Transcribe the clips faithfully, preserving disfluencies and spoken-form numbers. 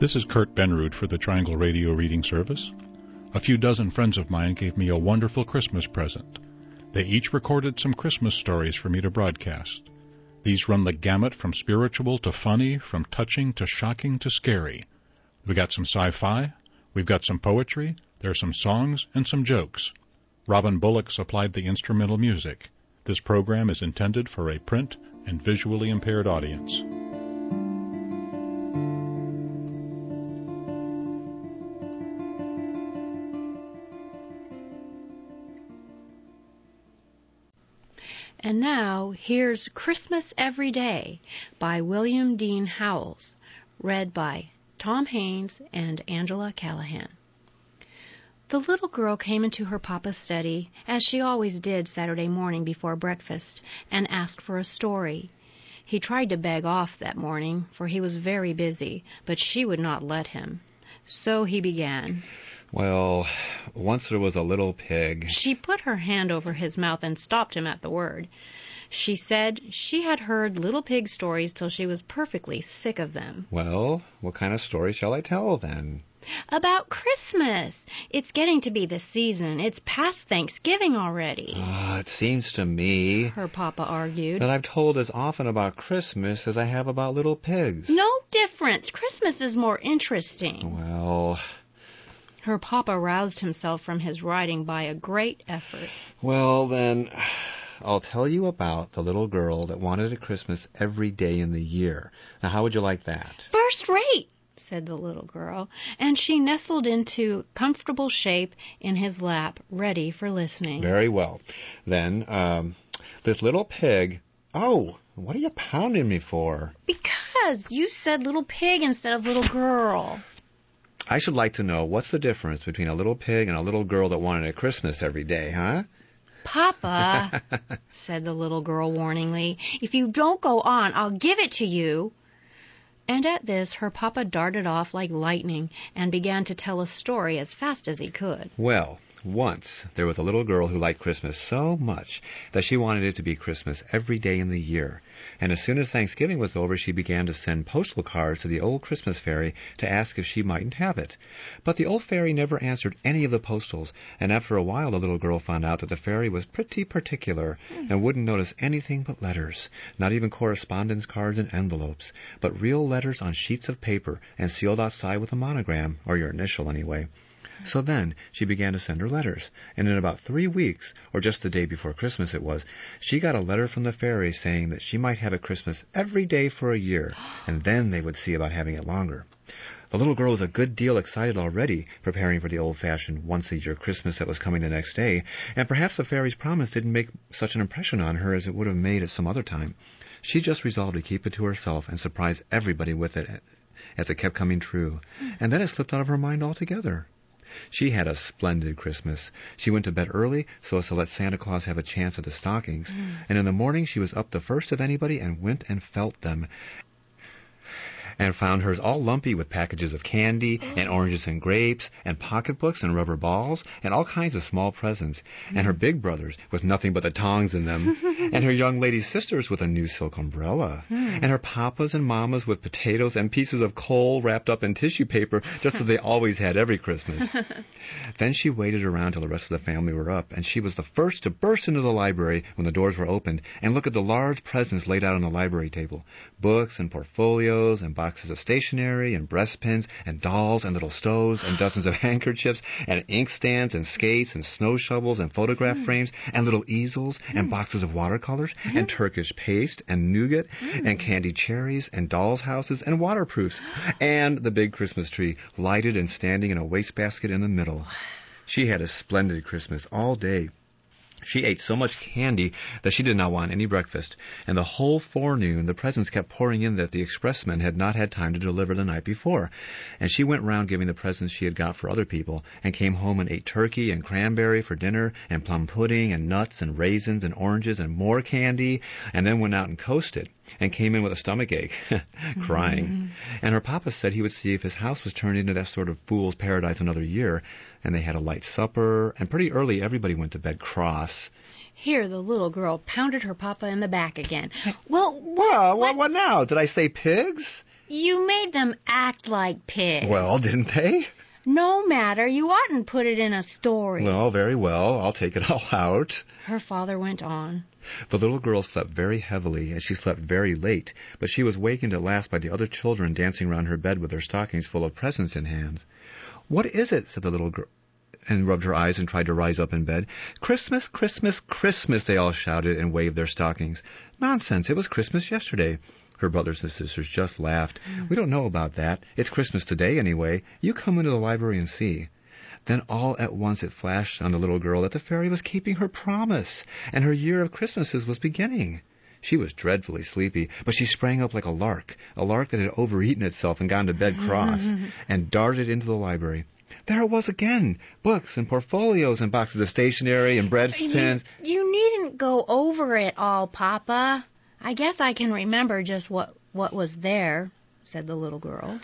This is Kurt Benrud for the Triangle Radio Reading Service. A few dozen friends of mine gave me a wonderful Christmas present. They each recorded some Christmas stories for me to broadcast. These run the gamut from spiritual to funny, from touching to shocking to scary. We got some sci-fi, we've got some poetry, there's some songs, and some jokes. Robin Bullock supplied the instrumental music. This program is intended for a print and visually impaired audience. And now, here's Christmas Every Day by William Dean Howells, read by Tom Haynes and Angela Callahan. The little girl came into her papa's study, as she always did Saturday morning before breakfast, and asked for a story. He tried to beg off that morning, for he was very busy, but she would not let him. So he began. Well, once there was a little pig. She put her hand over his mouth and stopped him at the word. She said she had heard little pig stories till she was perfectly sick of them. Well, what kind of story shall I tell then? About Christmas. It's getting to be the season. It's past Thanksgiving already. Ah, it seems to me, her papa argued, that I've told as often about Christmas as I have about little pigs. No difference. Christmas is more interesting. Well... Her papa roused himself from his writing by a great effort. Well, then, I'll tell you about the little girl that wanted a Christmas every day in the year. Now, how would you like that? First rate, said the little girl, and she nestled into comfortable shape in his lap, ready for listening. Very well. Then, um, this little pig... Oh, what are you pounding me for? Because you said little pig instead of little girl. I should like to know what's the difference between a little pig and a little girl that wanted a Christmas every day, huh? Papa, said the little girl warningly, if you don't go on, I'll give it to you. And at this, her papa darted off like lightning and began to tell a story as fast as he could. Well, once there was a little girl who liked Christmas so much that she wanted it to be Christmas every day in the year. And as soon as Thanksgiving was over, she began to send postal cards to the old Christmas fairy to ask if she mightn't have it. But the old fairy never answered any of the postals, and after a while the little girl found out that the fairy was pretty particular and wouldn't notice anything but letters, not even correspondence cards and envelopes, but real letters on sheets of paper and sealed outside with a monogram, or your initial anyway. So then she began to send her letters, and in about three weeks, or just the day before Christmas it was, she got a letter from the fairy saying that she might have a Christmas every day for a year, and then they would see about having it longer. The little girl was a good deal excited already, preparing for the old-fashioned once-a-year Christmas that was coming the next day, and perhaps the fairy's promise didn't make such an impression on her as it would have made at some other time. She just resolved to keep it to herself and surprise everybody with it as it kept coming true, and then it slipped out of her mind altogether. She had a splendid Christmas. She went to bed early so as to let Santa Claus have a chance at the stockings. Mm. And in the morning she was up the first of anybody and went and felt them. And found hers all lumpy with packages of candy and oranges and grapes and pocketbooks and rubber balls and all kinds of small presents. Mm. And her big brothers with nothing but the tongs in them. And her young lady sisters with a new silk umbrella. Mm. And her papas and mamas with potatoes and pieces of coal wrapped up in tissue paper, just as they always had every Christmas. Then she waited around till the rest of the family were up, and she was the first to burst into the library when the doors were opened and look at the large presents laid out on the library table. Books and portfolios and boxes of stationery and breastpins and dolls and little stoves and dozens of handkerchiefs and inkstands and skates and snow shovels and photograph mm. frames and little easels mm. and boxes of watercolors mm. and Turkish paste and nougat mm. and candied cherries and dolls' houses and waterproofs and the big Christmas tree lighted and standing in a wastebasket in the middle. She had a splendid Christmas all day. She ate so much candy that she did not want any breakfast, and the whole forenoon the presents kept pouring in that the expressmen had not had time to deliver the night before. And she went round giving the presents she had got for other people, and came home and ate turkey and cranberry for dinner, and plum pudding and nuts and raisins and oranges and more candy, and then went out and coasted, and came in with a stomachache, crying. Mm-hmm. And her papa said he would see if his house was turned into that sort of fool's paradise another year, and they had a light supper, and pretty early everybody went to bed cross. Here the little girl pounded her papa in the back again. Well, what, well, what, what now? Did I say pigs? You made them act like pigs. Well, didn't they? No matter. You oughtn't put it in a story. Well, very well. I'll take it all out. Her father went on. The little girl slept very heavily, and she slept very late, but she was wakened at last by the other children dancing round her bed with their stockings full of presents in hand. "What is it?" said the little girl, and rubbed her eyes and tried to rise up in bed. "Christmas, Christmas, Christmas," they all shouted and waved their stockings. "Nonsense, it was Christmas yesterday." Her brothers and sisters just laughed. Mm. "We don't know about that. It's Christmas today anyway. You come into the library and see." Then all at once it flashed on the little girl that the fairy was keeping her promise, and her year of Christmases was beginning. She was dreadfully sleepy, but she sprang up like a lark, a lark that had overeaten itself and gone to bed cross, and darted into the library. There it was again, books and portfolios and boxes of stationery and bread tins. You, you needn't go over it all, Papa. I guess I can remember just what, what was there, said the little girl.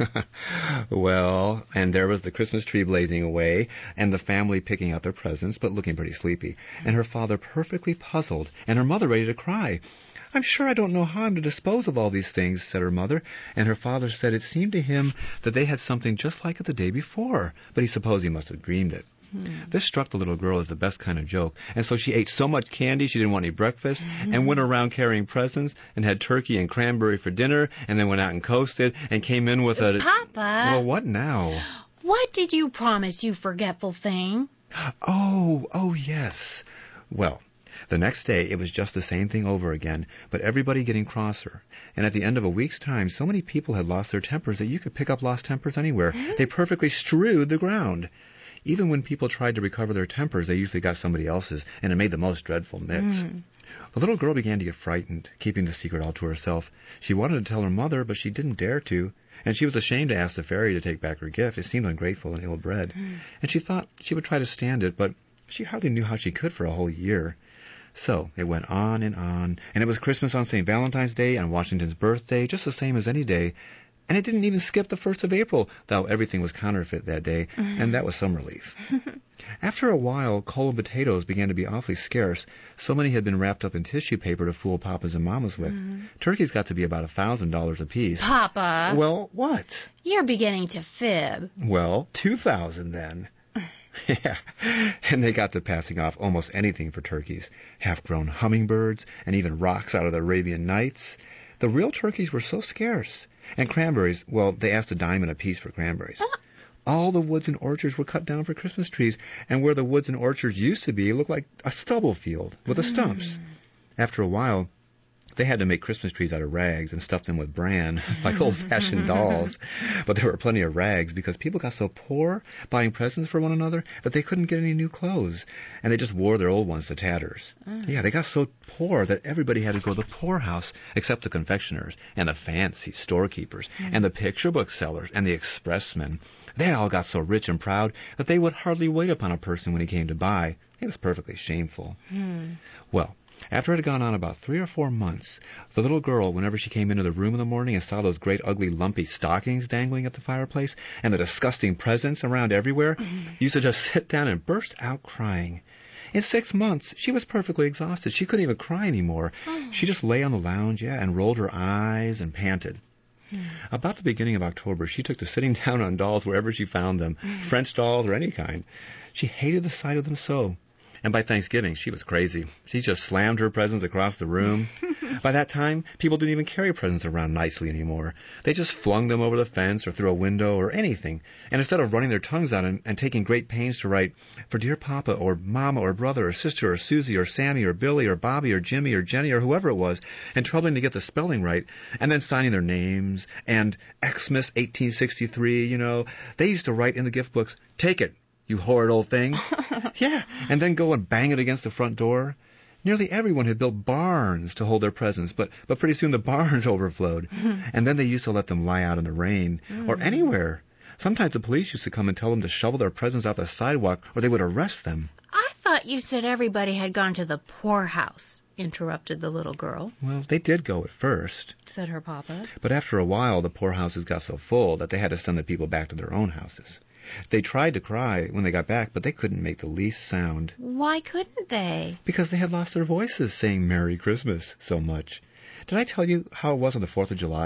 Well, and there was the Christmas tree blazing away, and the family picking out their presents, but looking pretty sleepy, and her father perfectly puzzled, and her mother ready to cry. "I'm sure I don't know how I'm to dispose of all these things," said her mother, and her father said it seemed to him that they had something just like it the day before, but he supposed he must have dreamed it. Hmm. This struck the little girl as the best kind of joke, and so she ate so much candy she didn't want any breakfast, mm-hmm. and went around carrying presents, and had turkey and cranberry for dinner, and then went out and coasted, and came in with a... Papa! Well, what now? What did you promise, you forgetful thing? Oh, oh, yes. Well, the next day it was just the same thing over again, but everybody getting crosser. And at the end of a week's time, so many people had lost their tempers that you could pick up lost tempers anywhere. Mm-hmm. They perfectly strewed the ground. Even when people tried to recover their tempers, they usually got somebody else's, and it made the most dreadful mix. Mm. The little girl began to get frightened, keeping the secret all to herself. She wanted to tell her mother, but she didn't dare to, and she was ashamed to ask the fairy to take back her gift. It seemed ungrateful and ill-bred, mm. and she thought she would try to stand it, but she hardly knew how she could for a whole year. So it went on and on, and it was Christmas on Saint Valentine's Day and Washington's birthday, just the same as any day. And it didn't even skip the first of April, though everything was counterfeit that day, mm-hmm. and that was some relief. After a while, cold potatoes began to be awfully scarce. So many had been wrapped up in tissue paper to fool papas and mamas with. Mm-hmm. Turkeys got to be about a thousand dollars apiece. Papa! Well, what? You're beginning to fib. Well, two thousand then. Yeah, and they got to passing off almost anything for turkeys. Half-grown hummingbirds, and even rocks out of the Arabian Nights. The real turkeys were so scarce. And cranberries, well, they asked a dime and a piece for cranberries. Uh. All the woods and orchards were cut down for Christmas trees, and where the woods and orchards used to be, it looked like a stubble field with the stumps. Mm. After a while, they had to make Christmas trees out of rags and stuff them with bran, like old-fashioned dolls. But there were plenty of rags because people got so poor buying presents for one another that they couldn't get any new clothes, and they just wore their old ones to tatters. Mm. Yeah, they got so poor that everybody had to go to the poorhouse except the confectioners and the fancy storekeepers mm. and the picture book sellers and the expressmen. They all got so rich and proud that they would hardly wait upon a person when he came to buy. It was perfectly shameful. Mm. Well, after it had gone on about three or four months, the little girl, whenever she came into the room in the morning and saw those great ugly lumpy stockings dangling at the fireplace and the disgusting presents around everywhere, mm-hmm. used to just sit down and burst out crying. In six months, she was perfectly exhausted. She couldn't even cry anymore. Oh. She just lay on the lounge, yeah, and rolled her eyes and panted. Mm. About the beginning of October, she took to sitting down on dolls wherever she found them, mm. French dolls or any kind. She hated the sight of them so. And by Thanksgiving, she was crazy. She just slammed her presents across the room. By that time, people didn't even carry presents around nicely anymore. They just flung them over the fence or through a window or anything. And instead of running their tongues out and, and taking great pains to write, "For dear Papa," or "Mama," or "Brother," or "Sister," or "Susie," or "Sammy," or "Billy," or "Bobby," or "Jimmy," or "Jenny," or whoever it was, and troubling to get the spelling right, and then signing their names, and Xmas eighteen sixty-three, you know, they used to write in the gift books, "Take it, you horrid old thing." Yeah, and then go and bang it against the front door. Nearly everyone had built barns to hold their presents, but, but pretty soon the barns overflowed. And then they used to let them lie out in the rain, mm. or anywhere. Sometimes the police used to come and tell them to shovel their presents off the sidewalk, or they would arrest them. I thought you said everybody had gone to the poorhouse, interrupted the little girl. Well, they did go at first, said her papa. But after a while, the poorhouses got so full that they had to send the people back to their own houses. They tried to cry when they got back, but they couldn't make the least sound. Why couldn't they? Because they had lost their voices saying Merry Christmas so much. Did I tell you how it was on the fourth of July?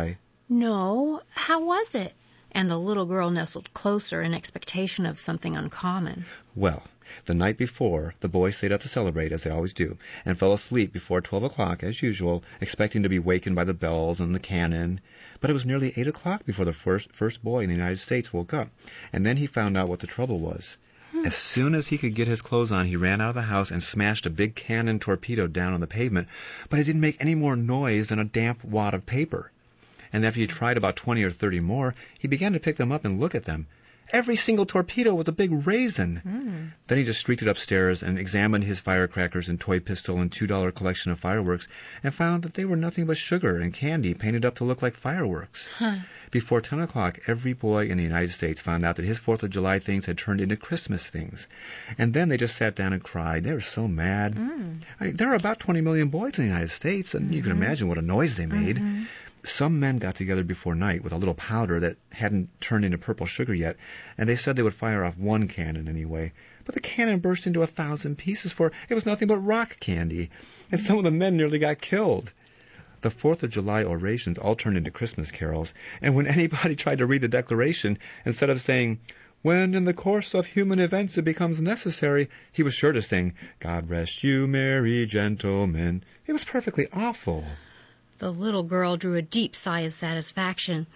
No, how was it? And the little girl nestled closer in expectation of something uncommon. Well, the night before, the boys stayed up to celebrate, as they always do, and fell asleep before twelve o'clock, as usual, expecting to be wakened by the bells and the cannon. But it was nearly eight o'clock before the first, first boy in the United States woke up, and then he found out what the trouble was. As soon as he could get his clothes on, he ran out of the house and smashed a big cannon torpedo down on the pavement, but it didn't make any more noise than a damp wad of paper. And after he tried about twenty or thirty more, he began to pick them up and look at them. Every single torpedo was a big raisin. Mm. Then he just streaked it upstairs and examined his firecrackers and toy pistol and two dollar collection of fireworks and found that they were nothing but sugar and candy painted up to look like fireworks. Huh. Before ten o'clock, every boy in the United States found out that his Fourth of July things had turned into Christmas things. And then they just sat down and cried. They were so mad. Mm. I mean, there are about twenty million boys in the United States, and mm-hmm. you can imagine what a noise they made. Mm-hmm. Some men got together before night with a little powder that hadn't turned into purple sugar yet, and they said they would fire off one cannon anyway. But the cannon burst into a thousand pieces, for it was nothing but rock candy, and some of the men nearly got killed. The Fourth of July orations all turned into Christmas carols, and when anybody tried to read the Declaration, instead of saying, "When in the course of human events it becomes necessary," he was sure to sing, "God rest you, merry gentlemen." It was perfectly awful. The little girl drew a deep sigh of satisfaction.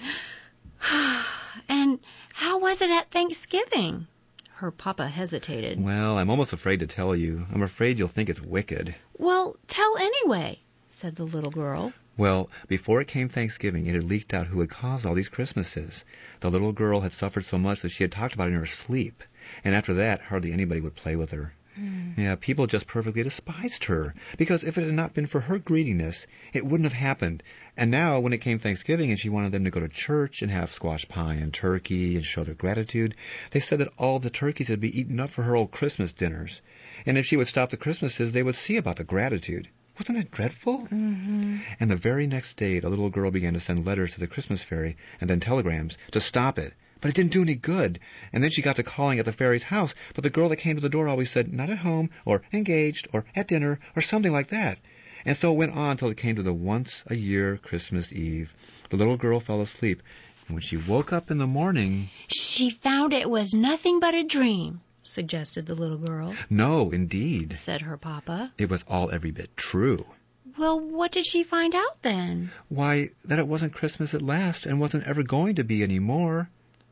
And how was it at Thanksgiving? Her papa hesitated. Well, I'm almost afraid to tell you. I'm afraid you'll think it's wicked. Well, tell anyway, said the little girl. Well, before it came Thanksgiving, it had leaked out who had caused all these Christmases. The little girl had suffered so much that she had talked about it in her sleep. And after that, hardly anybody would play with her. Mm. Yeah, people just perfectly despised her, because if it had not been for her greediness, it wouldn't have happened. And now, when it came Thanksgiving and she wanted them to go to church and have squash pie and turkey and show their gratitude, they said that all the turkeys had been eaten up for her old Christmas dinners. And if she would stop the Christmases, they would see about the gratitude. Wasn't it dreadful? Mm-hmm. And the very next day, the little girl began to send letters to the Christmas fairy and then telegrams to stop it. But it didn't do any good. And then she got to calling at the fairy's house, but the girl that came to the door always said, "Not at home," or "engaged," or "at dinner," or something like that. And so it went on till it came to the once-a-year Christmas Eve. The little girl fell asleep, and when she woke up in the morning... She found it was nothing but a dream, suggested the little girl. No, indeed, said her papa. It was all every bit true. Well, what did she find out then? Why, that it wasn't Christmas at last, and wasn't ever going to be any more.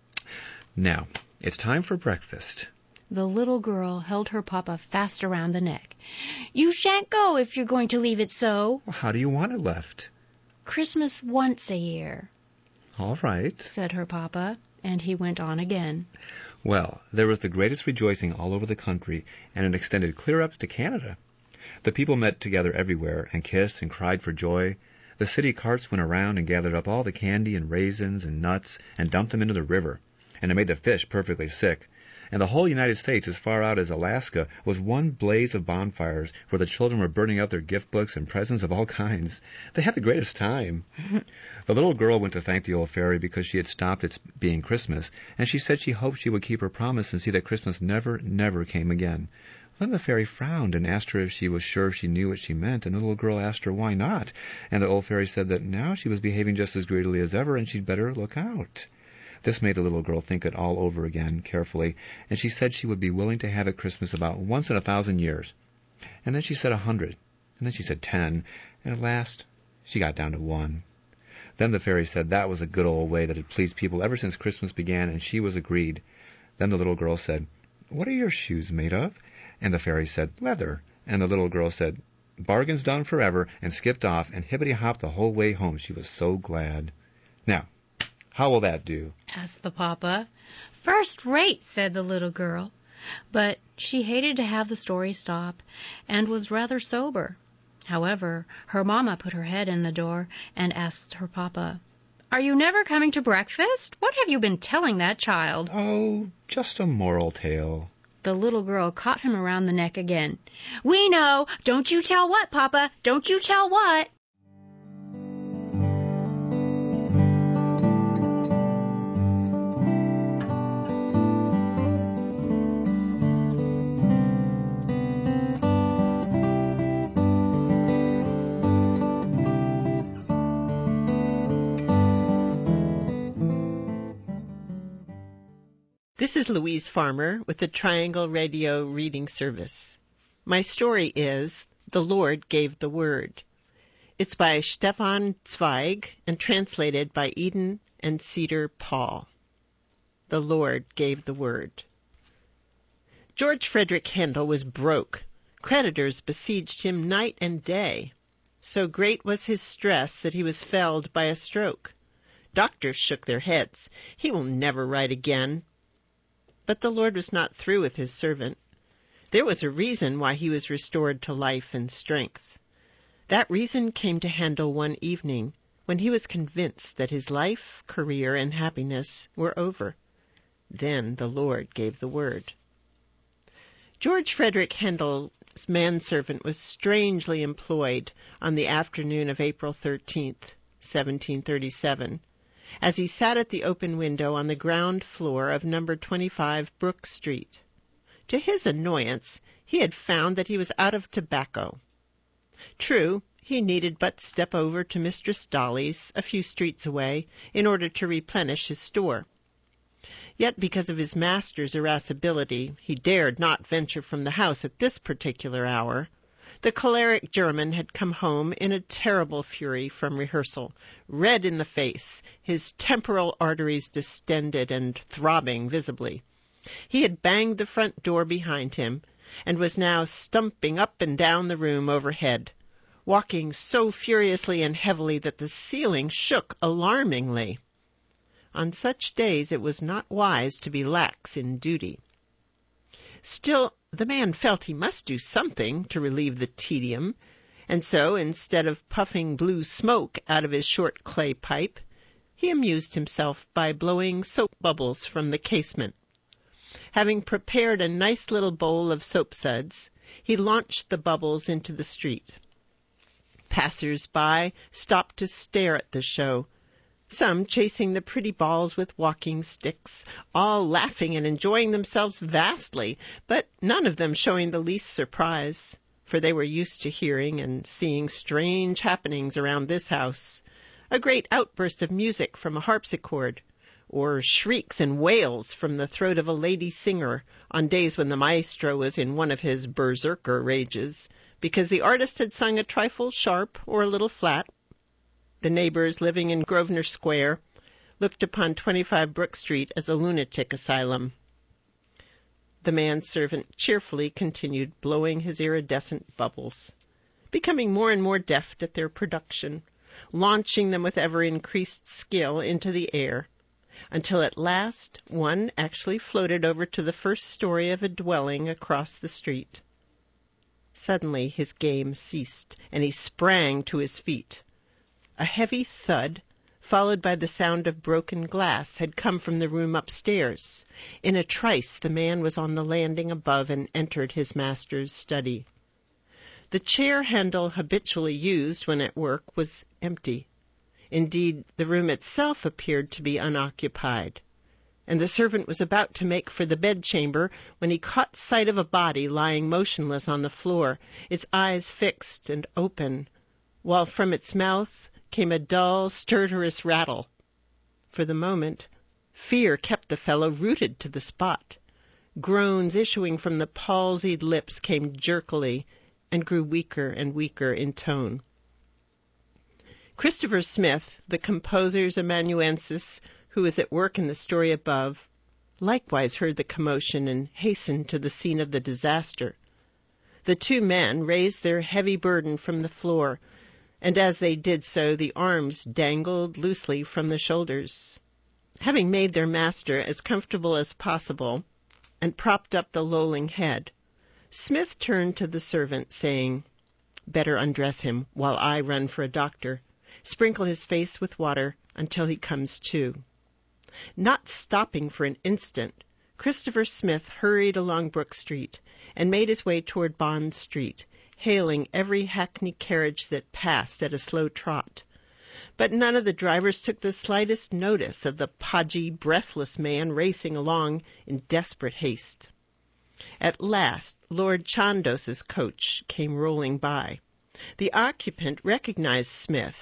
Now, it's time for breakfast. The little girl held her papa fast around the neck. You shan't go if you're going to leave it so. Well, how do you want it left? Christmas once a year. All right, said her papa, and he went on again. Well, there was the greatest rejoicing all over the country, and it extended clear up to Canada. The people met together everywhere and kissed and cried for joy. The city carts went around and gathered up all the candy and raisins and nuts and dumped them into the river. And it made the fish perfectly sick. And the whole United States, as far out as Alaska, was one blaze of bonfires where the children were burning out their gift books and presents of all kinds. They had the greatest time. The little girl went to thank the old fairy because she had stopped its being Christmas, and she said she hoped she would keep her promise and see that Christmas never, never came again. Then the fairy frowned and asked her if she was sure she knew what she meant, and the little girl asked her why not. And the old fairy said that now she was behaving just as greedily as ever, and she'd better look out. This made the little girl think it all over again, carefully, and she said she would be willing to have it Christmas about once in a thousand years. And then she said a hundred, and then she said ten, and at last she got down to one. Then the fairy said that was a good old way that had pleased people ever since Christmas began, and she was agreed. Then the little girl said, "What are your shoes made of?" And the fairy said, "Leather." And the little girl said, "Bargain's done forever," and skipped off and hippity-hopped the whole way home. She was so glad. Now, how will that do? asked the papa. First rate, said the little girl. But she hated to have the story stop, and was rather sober. However, her mamma put her head in the door and asked her papa, "Are you never coming to breakfast? What have you been telling that child?" "Oh, just a moral tale." The little girl caught him around the neck again. "We know! Don't you tell what, papa? Don't you tell what?" This is Louise Farmer with the Triangle Radio Reading Service. My story is The Lord Gave the Word. It's by Stefan Zweig and translated by Eden and Cedar Paul. The Lord Gave the Word. George Frederick Handel was broke. Creditors besieged him night and day. So great was his stress that he was felled by a stroke. Doctors shook their heads. He will never write again. But the Lord was not through with his servant. There was a reason why he was restored to life and strength. That reason came to Handel one evening when he was convinced that his life, career, and happiness were over. Then the Lord gave the word. George Frederick Handel's manservant was strangely employed on the afternoon of April thirteenth, seventeen thirty-seven, as he sat at the open window on the ground floor of number twenty-five Brook Street. To his annoyance, he had found that he was out of tobacco. True, he needed but step over to Mistress Dolly's, a few streets away, in order to replenish his store. Yet because of his master's irascibility, he dared not venture from the house at this particular hour. The choleric German had come home in a terrible fury from rehearsal, red in the face, his temporal arteries distended and throbbing visibly. He had banged the front door behind him, and was now stumping up and down the room overhead, walking so furiously and heavily that the ceiling shook alarmingly. On such days it was not wise to be lax in duty. Still, the man felt he must do something to relieve the tedium, and so, instead of puffing blue smoke out of his short clay pipe, he amused himself by blowing soap bubbles from the casement. Having prepared a nice little bowl of soapsuds, he launched the bubbles into the street. Passers-by stopped to stare at the show, some chasing the pretty balls with walking sticks, all laughing and enjoying themselves vastly, but none of them showing the least surprise, for they were used to hearing and seeing strange happenings around this house. A great outburst of music from a harpsichord, or shrieks and wails from the throat of a lady singer on days when the maestro was in one of his berserker rages, because the artist had sung a trifle sharp or a little flat. The neighbors living in Grosvenor Square looked upon twenty-five Brook Street as a lunatic asylum. The manservant cheerfully continued blowing his iridescent bubbles, becoming more and more deft at their production, launching them with ever-increased skill into the air, until at last one actually floated over to the first story of a dwelling across the street. Suddenly his game ceased, and he sprang to his feet. A heavy thud, followed by the sound of broken glass, had come from the room upstairs. In a trice the man was on the landing above and entered his master's study. The chair Handel habitually used when at work was empty. Indeed, the room itself appeared to be unoccupied, and the servant was about to make for the bedchamber when he caught sight of a body lying motionless on the floor, its eyes fixed and open, while from its mouth came a dull, stertorous rattle. For the moment, fear kept the fellow rooted to the spot. Groans issuing from the palsied lips came jerkily and grew weaker and weaker in tone. Christopher Smith, the composer's amanuensis, who was at work in the story above, likewise heard the commotion and hastened to the scene of the disaster. The two men raised their heavy burden from the floor, and as they did so, the arms dangled loosely from the shoulders. Having made their master as comfortable as possible and propped up the lolling head, Smith turned to the servant, saying, "Better undress him while I run for a doctor. Sprinkle his face with water until he comes to." Not stopping for an instant, Christopher Smith hurried along Brook Street and made his way toward Bond Street, hailing every hackney carriage that passed at a slow trot. But none of the drivers took the slightest notice of the podgy, breathless man racing along in desperate haste. At last, Lord Chondos's coach came rolling by. The occupant recognized Smith,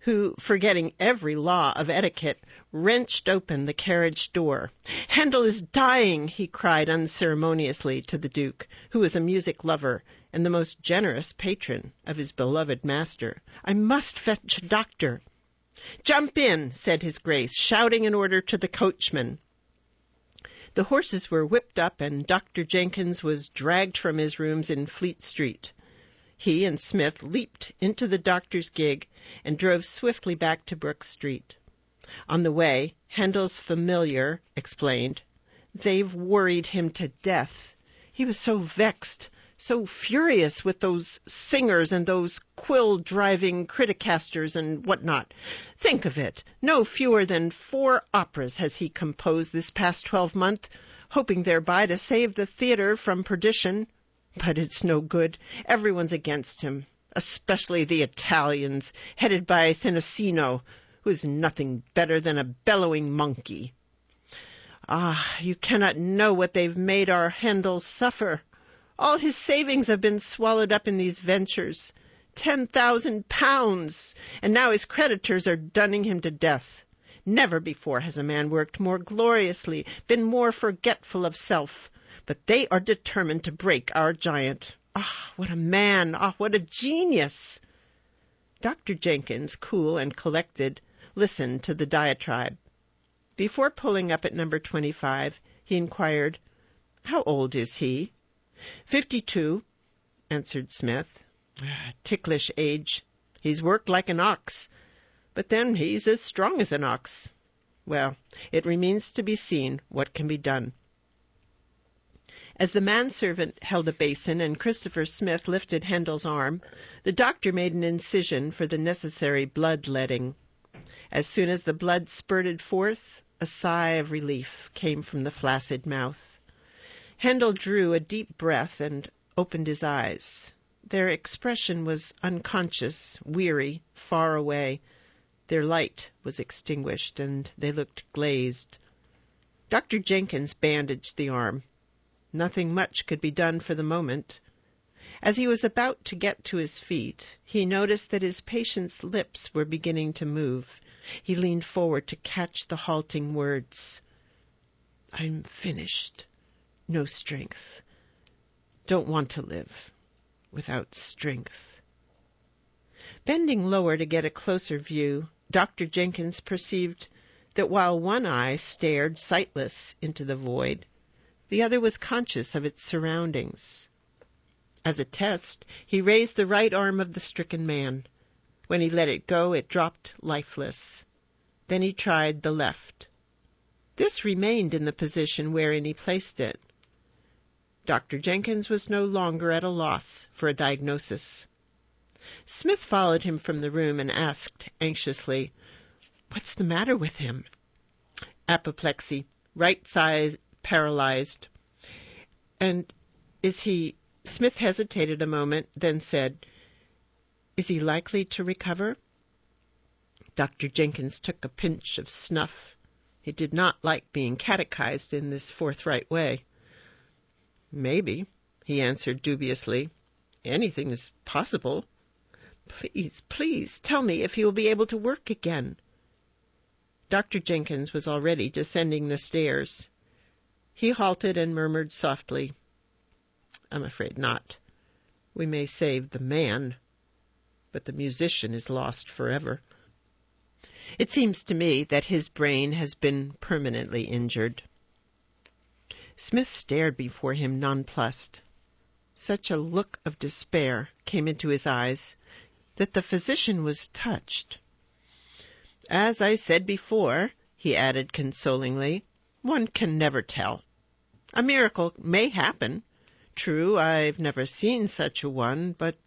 who, forgetting every law of etiquette, wrenched open the carriage door. "Handel is dying," he cried unceremoniously to the Duke, who was a music lover and the most generous patron of his beloved master. "I must fetch a doctor." "Jump in," said his Grace, shouting an order to the coachman. The horses were whipped up, and Doctor Jenkins was dragged from his rooms in Fleet Street. He and Smith leaped into the doctor's gig and drove swiftly back to Brook Street. On the way, Handel's familiar explained, "They've worried him to death. He was so vexed, so furious with those singers and those quill-driving criticasters and what-not. Think of it, no fewer than four operas has he composed this past twelvemonth, hoping thereby to save the theatre from perdition. But it's no good. Everyone's against him, especially the Italians, headed by Senesino, who is nothing better than a bellowing monkey. Ah, you cannot know what they've made our Handel suffer. All his savings have been swallowed up in these ventures. Ten thousand pounds! And now his creditors are dunning him to death. Never before has a man worked more gloriously, been more forgetful of self. But they are determined to break our giant. Ah, what a man! Ah, what a genius!" Doctor Jenkins, cool and collected, listened to the diatribe. Before pulling up at number twenty-five, he inquired, "How old is he?" Fifty-two, answered Smith. Ah, ticklish age. He's worked like an ox, but then he's as strong as an ox. Well, it remains to be seen what can be done. As the manservant held a basin and Christopher Smith lifted Handel's arm, the doctor made an incision for the necessary blood-letting. As soon as the blood spurted forth, a sigh of relief came from the flaccid mouth. Handel drew a deep breath and opened his eyes. Their expression was unconscious, weary, far away. Their light was extinguished, and they looked glazed. Doctor Jenkins bandaged the arm. Nothing much could be done for the moment. As he was about to get to his feet, he noticed that his patient's lips were beginning to move. He leaned forward to catch the halting words. "I'm finished. No strength. Don't want to live without strength." Bending lower to get a closer view, Doctor Jenkins perceived that while one eye stared sightless into the void, the other was conscious of its surroundings. As a test, he raised the right arm of the stricken man. When he let it go, it dropped lifeless. Then he tried the left. This remained in the position wherein he placed it. Doctor Jenkins was no longer at a loss for a diagnosis. Smith followed him from the room and asked anxiously, "What's the matter with him?" "Apoplexy, right side paralyzed." "And is he—" Smith hesitated a moment, then said, "Is he likely to recover?" Doctor Jenkins took a pinch of snuff. He did not like being catechized in this forthright way. "Maybe," he answered dubiously. "Anything is possible. Please, please, tell me if he will be able to work again." Doctor Jenkins was already descending the stairs. He halted and murmured softly, "I'm afraid not. We may save the man, but the musician is lost forever. It seems to me that his brain has been permanently injured." Smith stared before him nonplussed. Such a look of despair came into his eyes that the physician was touched. "As I said before," he added consolingly, "one can never tell. A miracle may happen. True, I've never seen such a one, but—"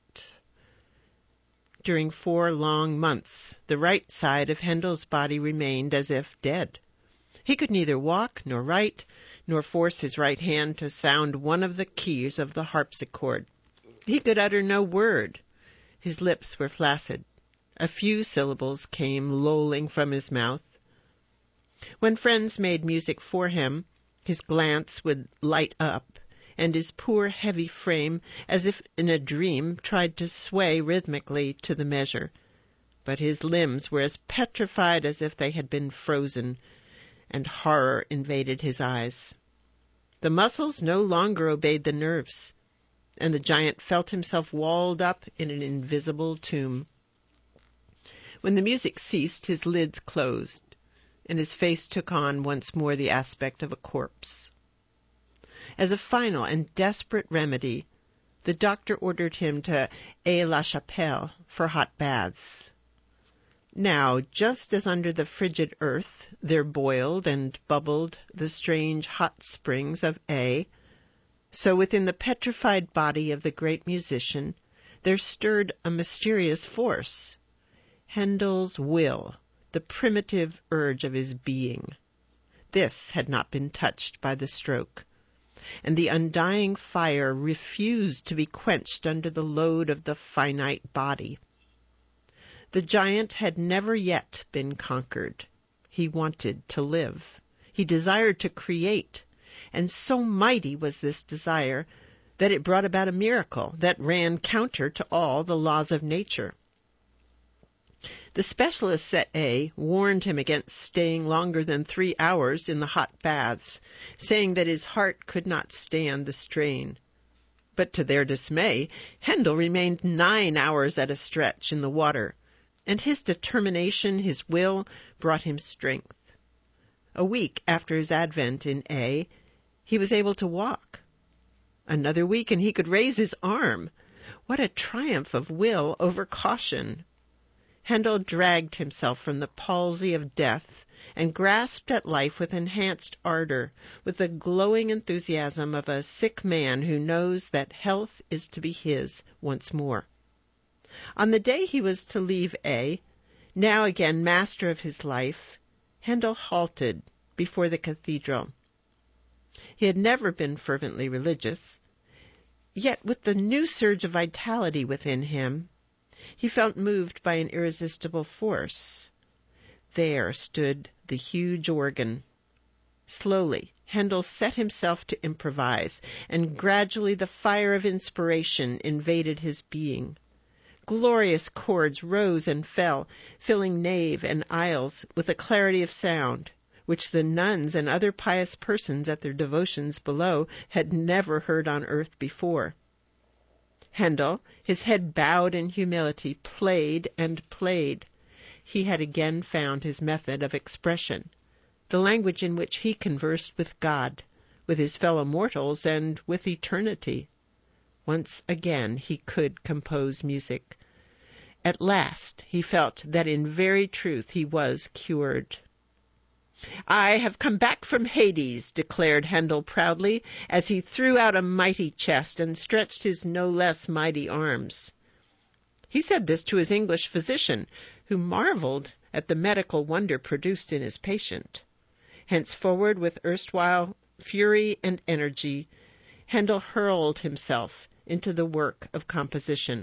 During four long months, the right side of Handel's body remained as if dead. He could neither walk nor write, nor force his right hand to sound one of the keys of the harpsichord. He could utter no word. His lips were flaccid. A few syllables came lolling from his mouth. When friends made music for him, his glance would light up, and his poor heavy frame, as if in a dream, tried to sway rhythmically to the measure. but his limbs were as petrified as if they had been frozen, and horror invaded his eyes. The muscles no longer obeyed the nerves, and the giant felt himself walled up in an invisible tomb. When the music ceased, his lids closed, and his face took on once more the aspect of a corpse. As a final and desperate remedy, the doctor ordered him to Aix-la-Chapelle for hot baths. Now, just as under the frigid earth there boiled and bubbled the strange hot springs of Aix, so within the petrified body of the great musician there stirred a mysterious force, Handel's will, the primitive urge of his being. This had not been touched by the stroke, and the undying fire refused to be quenched under the load of the finite body. The giant had never yet been conquered. He wanted to live. He desired to create, and so mighty was this desire that it brought about a miracle that ran counter to all the laws of nature. The specialists at Aix warned him against staying longer than three hours in the hot baths, saying that his heart could not stand the strain. But to their dismay, Handel remained nine hours at a stretch in the water, and his determination, his will, brought him strength. A week after his advent in Aix, he was able to walk. Another week and he could raise his arm. What a triumph of will over caution! Handel dragged himself from the palsy of death and grasped at life with enhanced ardor, with the glowing enthusiasm of a sick man who knows that health is to be his once more. On the day he was to leave Aix, now again master of his life, Handel halted before the cathedral. He had never been fervently religious, yet with the new surge of vitality within him, he felt moved by an irresistible force. There stood the huge organ. Slowly, Handel set himself to improvise, and gradually the fire of inspiration invaded his being. Glorious chords rose and fell, filling nave and aisles with a clarity of sound, which the nuns and other pious persons at their devotions below had never heard on earth before. Handel, his head bowed in humility, played and played. He had again found his method of expression, the language in which he conversed with God, with his fellow mortals, and with eternity. Once again he could compose music. At last he felt that in very truth he was cured. "I have come back from Hades," declared Handel proudly, as he threw out a mighty chest and stretched his no less mighty arms. He said this to his English physician, who marveled at the medical wonder produced in his patient. Henceforward, with erstwhile fury and energy, Handel hurled himself into the work of composition.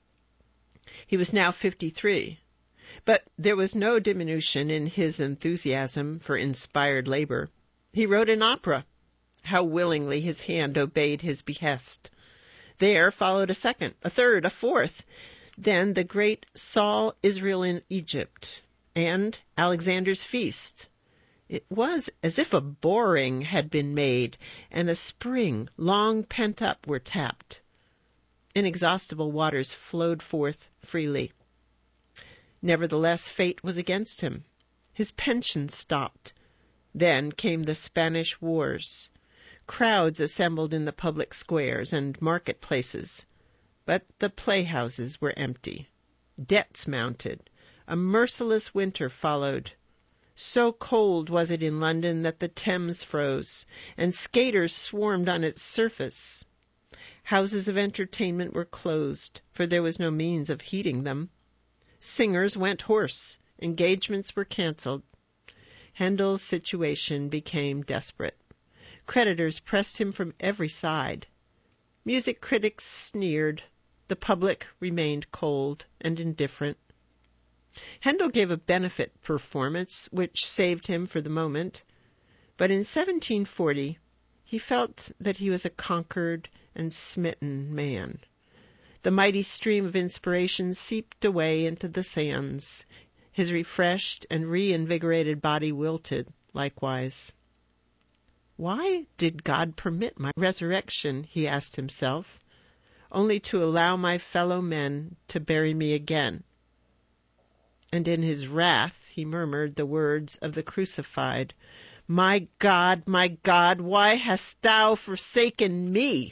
He was now fifty-three. But there was no diminution in his enthusiasm for inspired labor. He wrote an opera. How willingly his hand obeyed his behest. There followed a second, a third, a fourth. Then the great Saul, Israel in Egypt, and Alexander's Feast. It was as if a boring had been made, and a spring, long pent up, were tapped. Inexhaustible waters flowed forth freely. Nevertheless, fate was against him. His pension stopped. Then came the Spanish Wars. Crowds assembled in the public squares and marketplaces, but the playhouses were empty. Debts mounted. A merciless winter followed. So cold was it in London that the Thames froze, and skaters swarmed on its surface. Houses of entertainment were closed, for there was no means of heating them. Singers went hoarse. Engagements were cancelled. Handel's situation became desperate. Creditors pressed him from every side. Music critics sneered. The public remained cold and indifferent. Handel gave a benefit performance, which saved him for the moment. But in seventeen forty, he felt that he was a conquered and smitten man. The mighty stream of inspiration seeped away into the sands. His refreshed and reinvigorated body wilted likewise. Why did God permit my resurrection, he asked himself, only to allow my fellow men to bury me again? And in his wrath he murmured the words of the crucified, "My God, my God, why hast thou forsaken me?"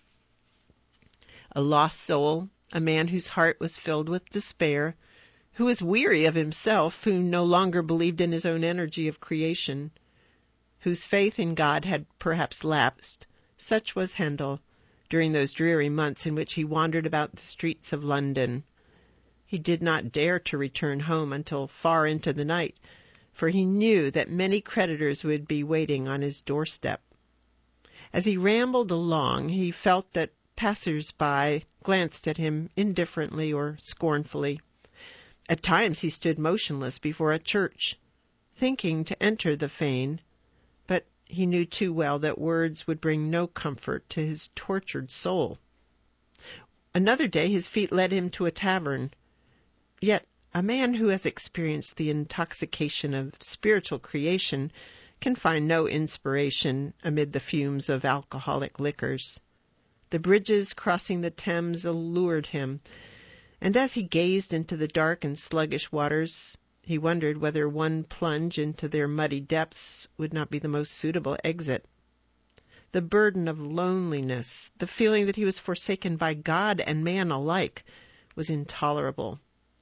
A lost soul, a man whose heart was filled with despair, who was weary of himself, who no longer believed in his own energy of creation, whose faith in God had perhaps lapsed, such was Handel during those dreary months in which he wandered about the streets of London. He did not dare to return home until far into the night, for he knew that many creditors would be waiting on his doorstep. As he rambled along, he felt that passers-by glanced at him indifferently or scornfully. At times he stood motionless before a church, thinking to enter the fane, but he knew too well that words would bring no comfort to his tortured soul. Another day his feet led him to a tavern. Yet a man who has experienced the intoxication of spiritual creation can find no inspiration amid the fumes of alcoholic liquors. The bridges crossing the Thames allured him, and as he gazed into the dark and sluggish waters, he wondered whether one plunge into their muddy depths would not be the most suitable exit. The burden of loneliness, the feeling that he was forsaken by God and man alike, was intolerable.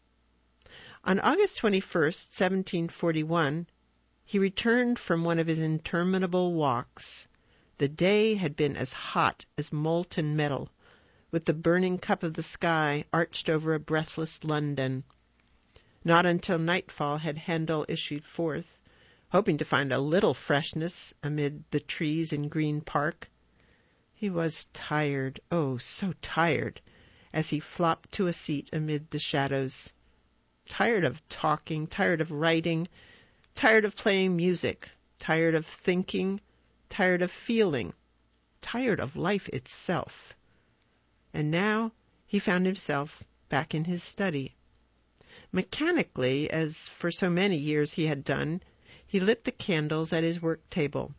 On August twenty-first, seventeen forty-one, he returned from one of his interminable walks. The day had been as hot as molten metal, with the burning cup of the sky arched over a breathless London. Not until nightfall had Handel issued forth, hoping to find a little freshness amid the trees in Green Park. He was tired, oh, so tired, as he flopped to a seat amid the shadows. Tired of talking, tired of writing, tired of playing music, tired of thinking, tired of feeling, tired of life itself. And now he found himself back in his study. Mechanically, as for so many years he had done, he lit the candles at his work table.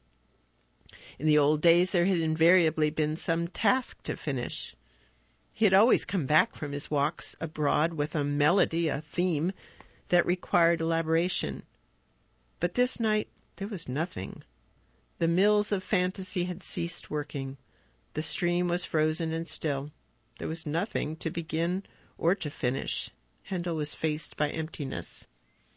In the old days there had invariably been some task to finish. He had always come back from his walks abroad with a melody, a theme, that required elaboration. But this night there was nothing. The mills of fantasy had ceased working. The stream was frozen and still. There was nothing to begin or to finish. Handel was faced by emptiness.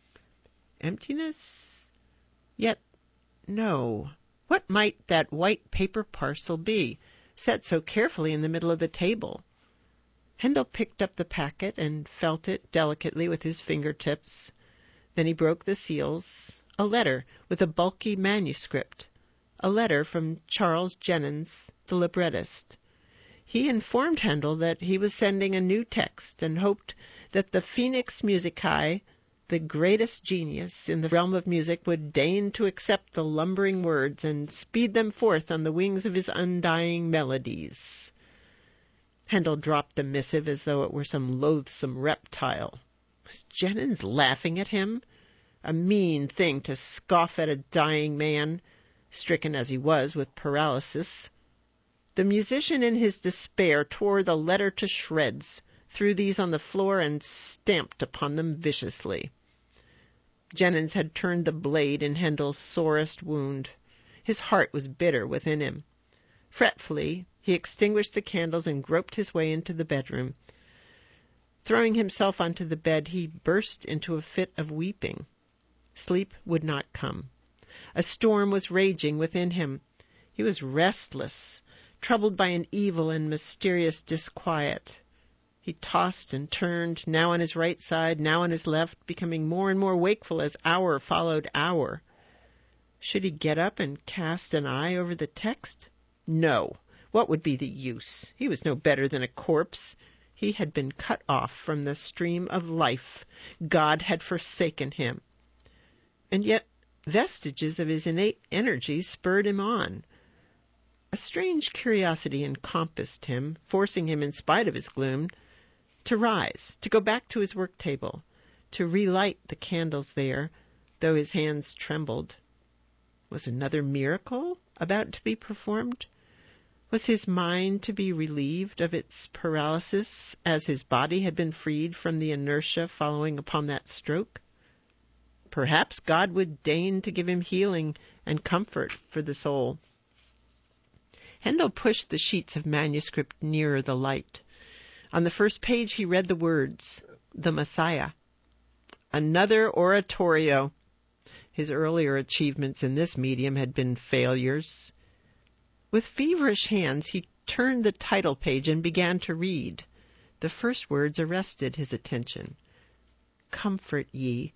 Emptiness? Yet, no. What might that white paper parcel be, set so carefully in the middle of the table? Handel picked up the packet and felt it delicately with his fingertips. Then he broke the seals. A letter with a bulky manuscript. A letter from Charles Jennens, the librettist. He informed Handel that he was sending a new text and hoped that the Phoenix Musicae, the greatest genius in the realm of music, would deign to accept the lumbering words and speed them forth on the wings of his undying melodies. Handel dropped the missive as though it were some loathsome reptile. Was Jennens laughing at him? A mean thing to scoff at a dying man, stricken as he was with paralysis. The musician in his despair tore the letter to shreds, threw these on the floor, and stamped upon them viciously. Jennens had turned the blade in Handel's sorest wound. His heart was bitter within him. Fretfully, he extinguished the candles and groped his way into the bedroom. Throwing himself onto the bed, he burst into a fit of weeping. Sleep would not come. A storm was raging within him. He was restless, troubled by an evil and mysterious disquiet. He tossed and turned, now on his right side, now on his left, becoming more and more wakeful as hour followed hour. Should he get up and cast an eye over the text? No. What would be the use? He was no better than a corpse. He had been cut off from the stream of life. God had forsaken him. And yet vestiges of his innate energy spurred him on. A strange curiosity encompassed him, forcing him, in spite of his gloom, to rise, to go back to his work table, to relight the candles there, though his hands trembled. Was another miracle about to be performed? Was his mind to be relieved of its paralysis, as his body had been freed from the inertia following upon that stroke? Perhaps God would deign to give him healing and comfort for the soul. Handel pushed the sheets of manuscript nearer the light. On the first page he read the words, "The Messiah." Another oratorio. His earlier achievements in this medium had been failures. With feverish hands he turned the title page and began to read. The first words arrested his attention. "Comfort ye."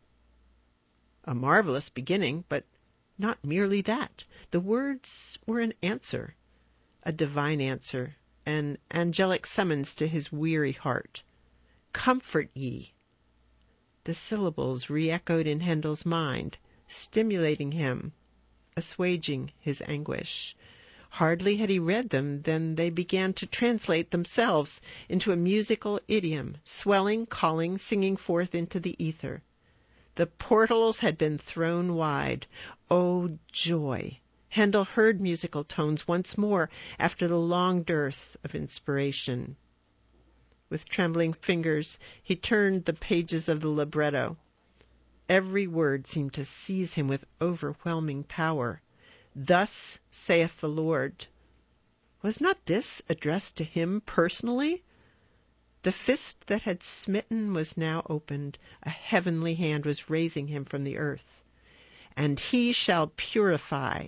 A marvelous beginning, but not merely that. The words were an answer, a divine answer, an angelic summons to his weary heart. "Comfort ye." The syllables re-echoed in Handel's mind, stimulating him, assuaging his anguish. Hardly had he read them than they began to translate themselves into a musical idiom, swelling, calling, singing forth into the ether. The portals had been thrown wide. Oh, joy! Handel heard musical tones once more after the long dearth of inspiration. With trembling fingers, he turned the pages of the libretto. Every word seemed to seize him with overwhelming power. "Thus saith the Lord." Was not this addressed to him personally? The fist that had smitten was now opened. A heavenly hand was raising him from the earth. "And he shall purify."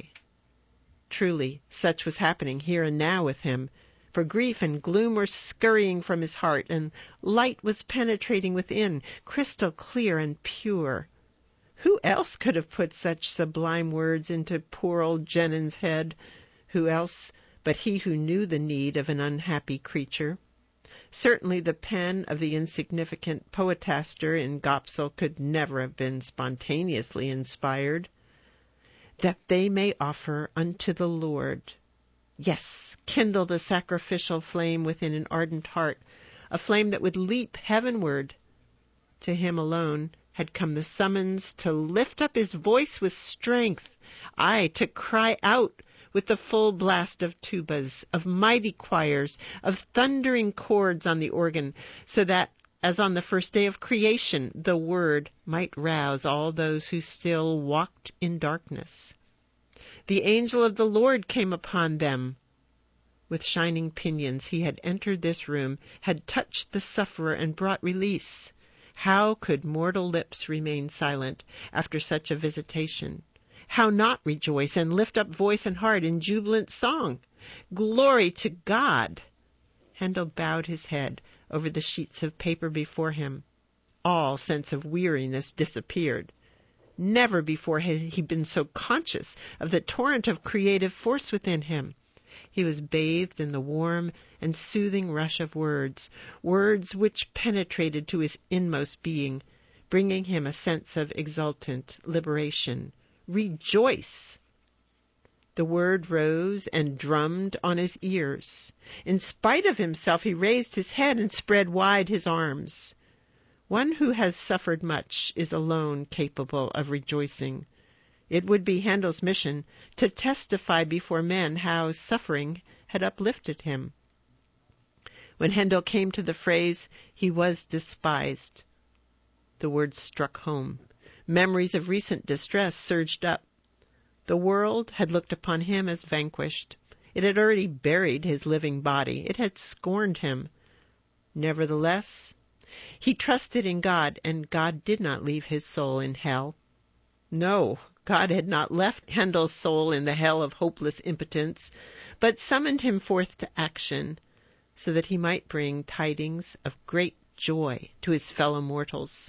Truly, such was happening here and now with him, for grief and gloom were scurrying from his heart, and light was penetrating within, crystal clear and pure. Who else could have put such sublime words into poor old Jenin's head? Who else but he who knew the need of an unhappy creature? Certainly the pen of the insignificant poetaster in Gopsel could never have been spontaneously inspired. "That they may offer unto the Lord." Yes, kindle the sacrificial flame within an ardent heart, a flame that would leap heavenward. To him alone had come the summons to lift up his voice with strength, aye, to cry out with the full blast of tubas, of mighty choirs, of thundering chords on the organ, so that, as on the first day of creation, the word might rouse all those who still walked in darkness. The angel of the Lord came upon them. With shining pinions he had entered this room, had touched the sufferer and brought release. How could mortal lips remain silent after such a visitation? How not rejoice and lift up voice and heart in jubilant song? Glory to God! Handel bowed his head over the sheets of paper before him. All sense of weariness disappeared. Never before had he been so conscious of the torrent of creative force within him. He was bathed in the warm and soothing rush of words, words which penetrated to his inmost being, bringing him a sense of exultant liberation. Rejoice! The word rose and drummed on his ears. In spite of himself, he raised his head and spread wide his arms. One who has suffered much is alone capable of rejoicing. It would be Handel's mission to testify before men how suffering had uplifted him. When Handel came to the phrase, "he was despised," the words struck home. Memories of recent distress surged up. The world had looked upon him as vanquished. It had already buried his living body. It had scorned him. Nevertheless, he trusted in God, and God did not leave his soul in hell. No, God had not left Handel's soul in the hell of hopeless impotence, but summoned him forth to action, so that he might bring tidings of great joy to his fellow mortals.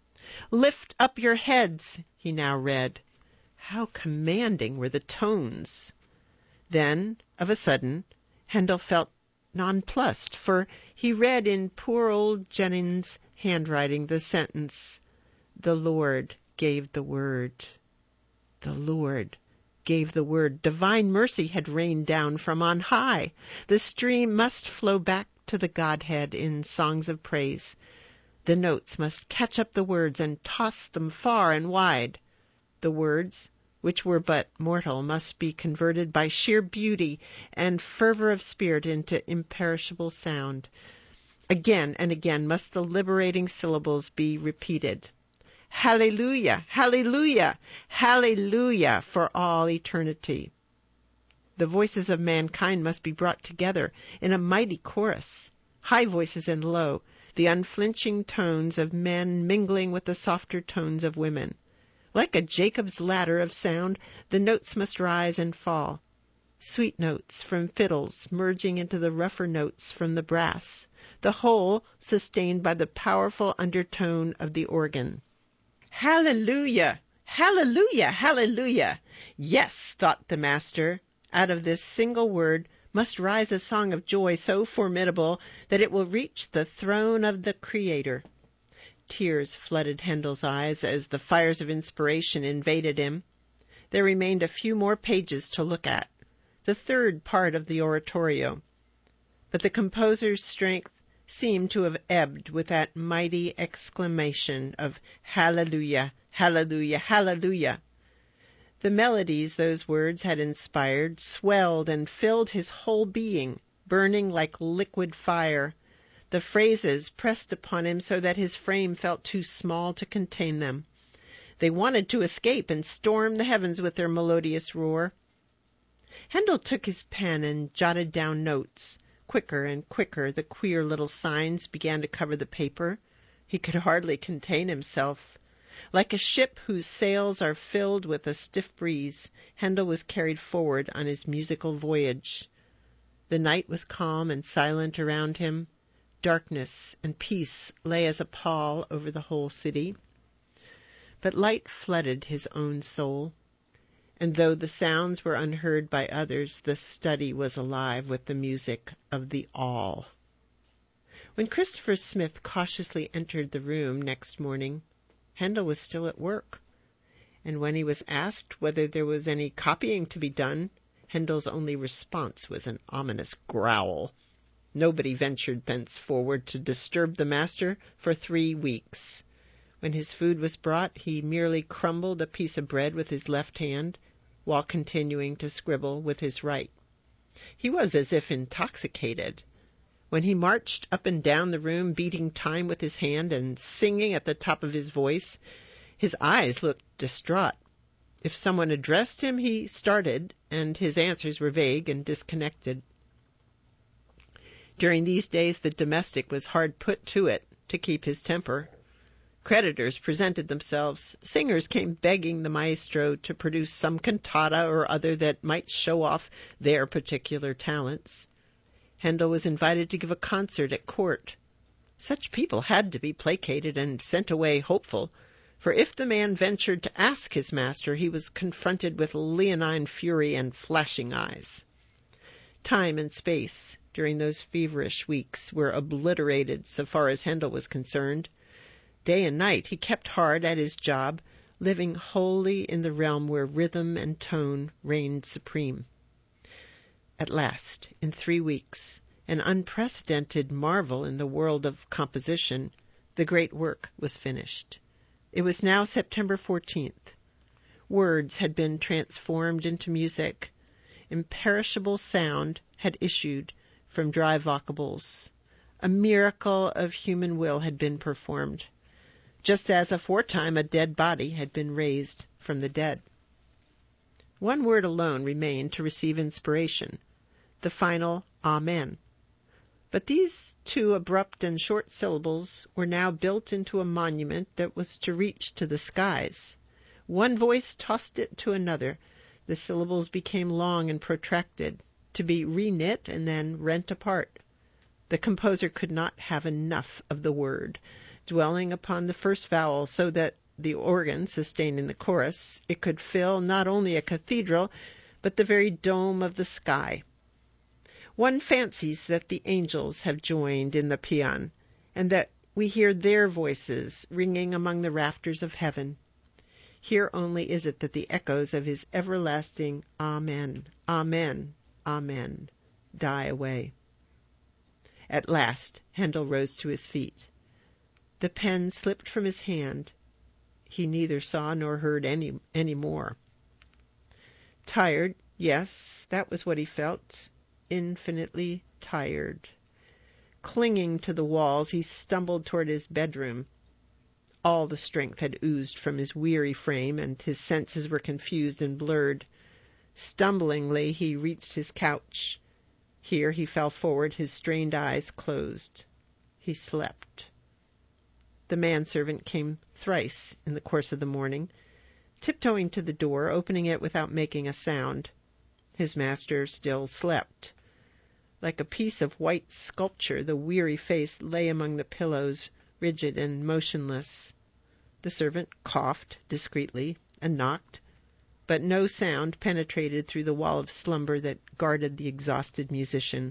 "Lift up your heads," he now read. How commanding were the tones! Then, of a sudden, Handel felt nonplussed, for he read in poor old Jenin's handwriting the sentence, "The Lord gave the word." The Lord gave the word. Divine mercy had rained down from on high. The stream must flow back to the Godhead in songs of praise. The notes must catch up the words and toss them far and wide. The words, which were but mortal, must be converted by sheer beauty and fervor of spirit into imperishable sound. Again and again must the liberating syllables be repeated. Hallelujah, hallelujah, hallelujah for all eternity. The voices of mankind must be brought together in a mighty chorus, high voices and low, the unflinching tones of men mingling with the softer tones of women. Like a Jacob's ladder of sound, the notes must rise and fall. Sweet notes from fiddles merging into the rougher notes from the brass, the whole sustained by the powerful undertone of the organ. Hallelujah! Hallelujah! Hallelujah! Yes, thought the master, out of this single word must rise a song of joy so formidable that it will reach the throne of the Creator. Tears flooded Handel's eyes as the fires of inspiration invaded him. There remained a few more pages to look at, the third part of the oratorio. But the composer's strength seemed to have ebbed with that mighty exclamation of Hallelujah, Hallelujah, Hallelujah. The melodies those words had inspired swelled and filled his whole being, burning like liquid fire. The phrases pressed upon him so that his frame felt too small to contain them. They wanted to escape and storm the heavens with their melodious roar. Handel took his pen and jotted down notes. Quicker and quicker the queer little signs began to cover the paper. He could hardly contain himself. Like a ship whose sails are filled with a stiff breeze, Handel was carried forward on his musical voyage. The night was calm and silent around him. Darkness and peace lay as a pall over the whole city. But light flooded his own soul. And though the sounds were unheard by others, the study was alive with the music of the All. When Christopher Smith cautiously entered the room next morning, Handel was still at work, and when he was asked whether there was any copying to be done, Handel's only response was an ominous growl. Nobody ventured thenceforward to disturb the master for three weeks. When his food was brought, he merely crumbled a piece of bread with his left hand, while continuing to scribble with his right. He was as if intoxicated. When he marched up and down the room, beating time with his hand and singing at the top of his voice, his eyes looked distraught. If someone addressed him, he started, and his answers were vague and disconnected. During these days, the domestic was hard put to it to keep his temper. Creditors presented themselves. Singers came begging the maestro to produce some cantata or other that might show off their particular talents. Handel was invited to give a concert at court. Such people had to be placated and sent away hopeful, for if the man ventured to ask his master, he was confronted with leonine fury and flashing eyes. Time and space during those feverish weeks were obliterated so far as Handel was concerned. Day and night he kept hard at his job, living wholly in the realm where rhythm and tone reigned supreme. At last, in three weeks, an unprecedented marvel in the world of composition, the great work was finished. It was now September fourteenth. Words had been transformed into music. Imperishable sound had issued from dry vocables. A miracle of human will had been performed, just as aforetime a dead body had been raised from the dead. One word alone remained to receive inspiration, the final Amen. But these two abrupt and short syllables were now built into a monument that was to reach to the skies. One voice tossed it to another. The syllables became long and protracted, to be reknit and then rent apart. The composer could not have enough of the word, dwelling upon the first vowel so that the organ sustaining the chorus, it could fill not only a cathedral, but the very dome of the sky. One fancies that the angels have joined in the paean, and that we hear their voices ringing among the rafters of heaven. Here only is it that the echoes of his everlasting Amen, Amen, Amen die away. At last Handel rose to his feet. The pen slipped from his hand. He neither saw nor heard any any more. Tired, yes, that was what he felt, infinitely tired. Clinging to the walls, he stumbled toward his bedroom. All the strength had oozed from his weary frame, and his senses were confused and blurred. Stumblingly, he reached his couch. Here he fell forward, his strained eyes closed. He slept. The manservant came thrice in the course of the morning, tiptoeing to the door, opening it without making a sound. His master still slept. Like a piece of white sculpture, the weary face lay among the pillows, rigid and motionless. The servant coughed discreetly and knocked, but no sound penetrated through the wall of slumber that guarded the exhausted musician.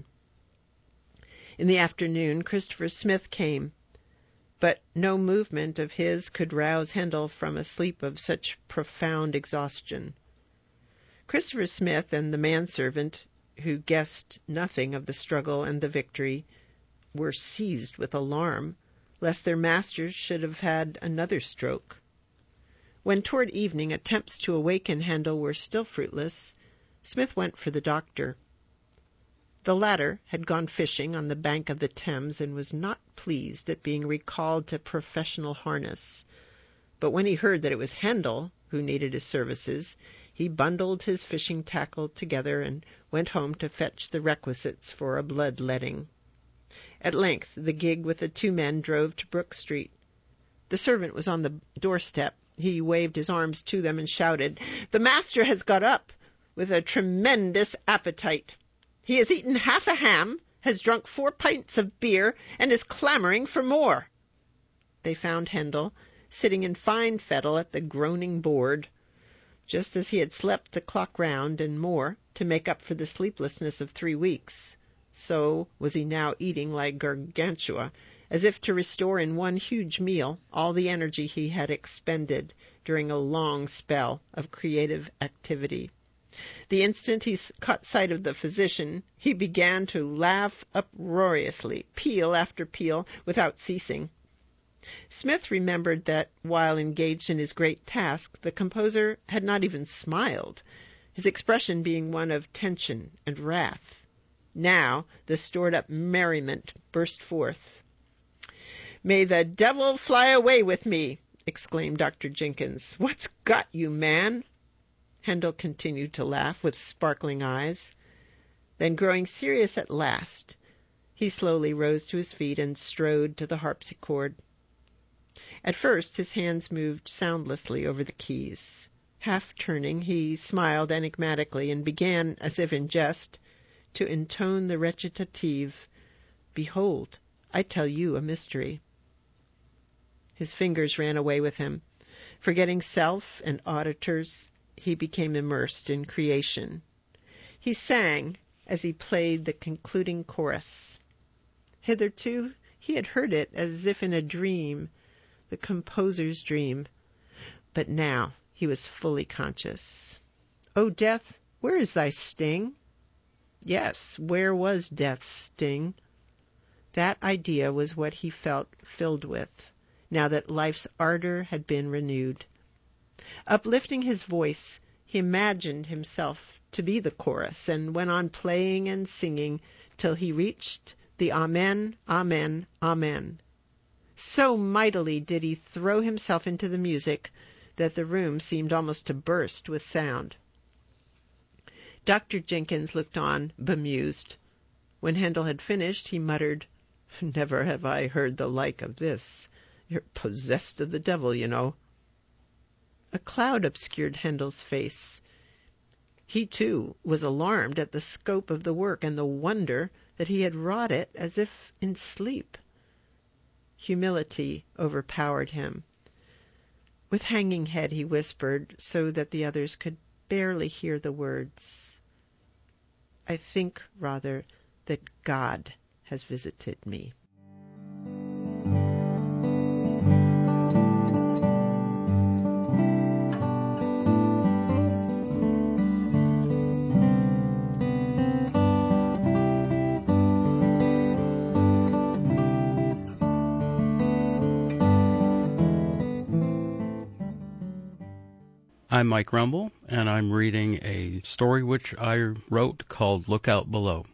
In the afternoon, Christopher Smith came, but no movement of his could rouse Handel from a sleep of such profound exhaustion. Christopher Smith and the manservant, who guessed nothing of the struggle and the victory, were seized with alarm lest their masters should have had another stroke. When toward evening attempts to awaken Handel were still fruitless, Smith went for the doctor. The latter had gone fishing on the bank of the Thames and was not pleased at being recalled to professional harness. But when he heard that it was Handel who needed his services, he bundled his fishing tackle together and went home to fetch the requisites for a blood-letting. At length the gig with the two men drove to Brook Street. The servant was on the doorstep. He waved his arms to them and shouted, "The master has got up, with a tremendous appetite. He has eaten half a ham, has drunk four pints of beer, and is clamouring for more." They found Handel sitting in fine fettle at the groaning board. Just as he had slept the clock round and more to make up for the sleeplessness of three weeks, so was he now eating like Gargantua, as if to restore in one huge meal all the energy he had expended during a long spell of creative activity. The instant he caught sight of the physician, he began to laugh uproariously, peal after peal, without ceasing. Smith remembered that, while engaged in his great task, the composer had not even smiled, his expression being one of tension and wrath. Now the stored-up merriment burst forth. "May the devil fly away with me!" exclaimed Doctor Jenkins. "What's got you, man?" Handel continued to laugh with sparkling eyes. Then, growing serious at last, he slowly rose to his feet and strode to the harpsichord. At first his hands moved soundlessly over the keys. Half turning, he smiled enigmatically and began, as if in jest, to intone the recitative, "Behold, I tell you a mystery." His fingers ran away with him. Forgetting self and auditors, he became immersed in creation. He sang as he played the concluding chorus. Hitherto he had heard it as if in a dream, the composer's dream, but now he was fully conscious. "O death, where is thy sting?" Yes, where was death's sting? That idea was what he felt filled with, now that life's ardor had been renewed. Uplifting his voice, he imagined himself to be the chorus, and went on playing and singing till he reached the Amen, Amen, Amen. So mightily did he throw himself into the music that the room seemed almost to burst with sound. Doctor Jenkins looked on, bemused. When Handel had finished, he muttered, "Never have I heard the like of this. You're possessed of the devil, you know." A cloud obscured Handel's face. He, too, was alarmed at the scope of the work and the wonder that he had wrought it as if in sleep. Humility overpowered him. With hanging head he whispered, so that the others could barely hear the words, "I think, rather, that God has visited me." I'm Mike Rumble, and I'm reading a story which I wrote called Look Out Below.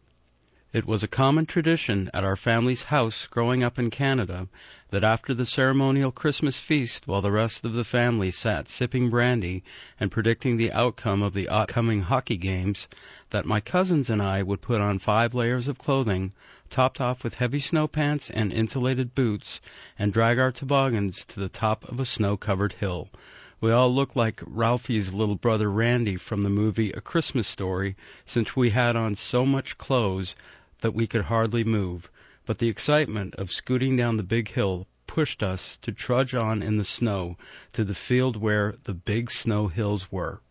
It was a common tradition at our family's house growing up in Canada that after the ceremonial Christmas feast, while the rest of the family sat sipping brandy and predicting the outcome of the upcoming hockey games, that my cousins and I would put on five layers of clothing, topped off with heavy snow pants and insulated boots, and drag our toboggans to the top of a snow-covered hill. We all looked like Ralphie's little brother Randy from the movie A Christmas Story, since we had on so much clothes that we could hardly move, but the excitement of scooting down the big hill pushed us to trudge on in the snow to the field where the big snow hills were.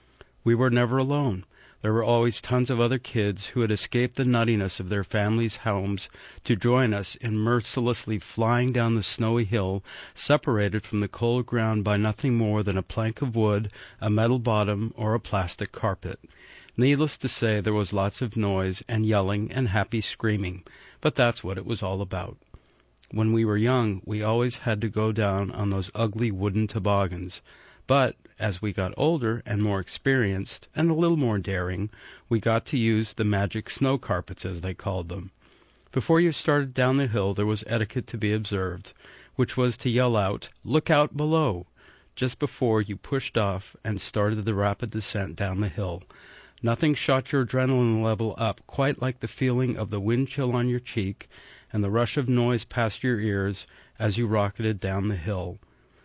We were never alone. There were always tons of other kids who had escaped the nuttiness of their families' homes to join us in mercilessly flying down the snowy hill, separated from the cold ground by nothing more than a plank of wood, a metal bottom, or a plastic carpet. Needless to say, there was lots of noise and yelling and happy screaming, but that's what it was all about. When we were young, we always had to go down on those ugly wooden toboggans, but as we got older and more experienced and a little more daring, we got to use the magic snow carpets, as they called them. Before you started down the hill, there was etiquette to be observed, which was to yell out, "Look out below," just before you pushed off and started the rapid descent down the hill. Nothing shot your adrenaline level up quite like the feeling of the wind chill on your cheek and the rush of noise past your ears as you rocketed down the hill.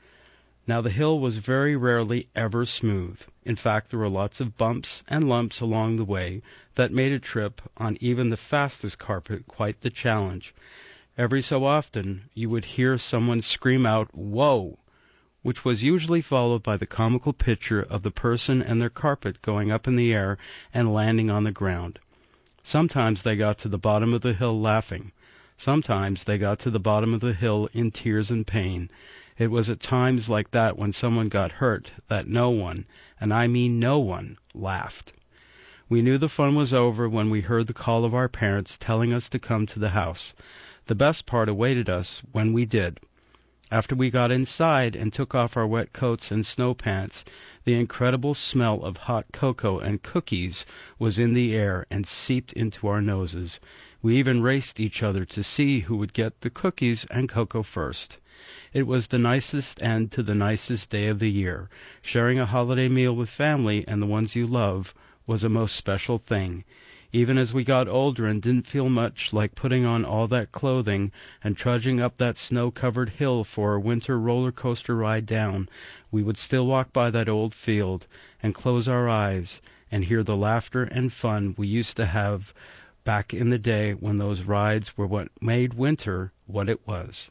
Now, the hill was very rarely ever smooth. In fact, there were lots of bumps and lumps along the way that made a trip on even the fastest carpet quite the challenge. Every so often, you would hear someone scream out, "Whoa!" which was usually followed by the comical picture of the person and their carpet going up in the air and landing on the ground. Sometimes they got to the bottom of the hill laughing. Sometimes they got to the bottom of the hill in tears and pain. It was at times like that when someone got hurt that no one, and I mean no one, laughed. We knew the fun was over when we heard the call of our parents telling us to come to the house. The best part awaited us when we did. After we got inside and took off our wet coats and snow pants, the incredible smell of hot cocoa and cookies was in the air and seeped into our noses. We even raced each other to see who would get the cookies and cocoa first. It was the nicest end to the nicest day of the year. Sharing a holiday meal with family and the ones you love was a most special thing. Even as we got older and didn't feel much like putting on all that clothing and trudging up that snow-covered hill for a winter roller coaster ride down, we would still walk by that old field and close our eyes and hear the laughter and fun we used to have back in the day when those rides were what made winter what it was.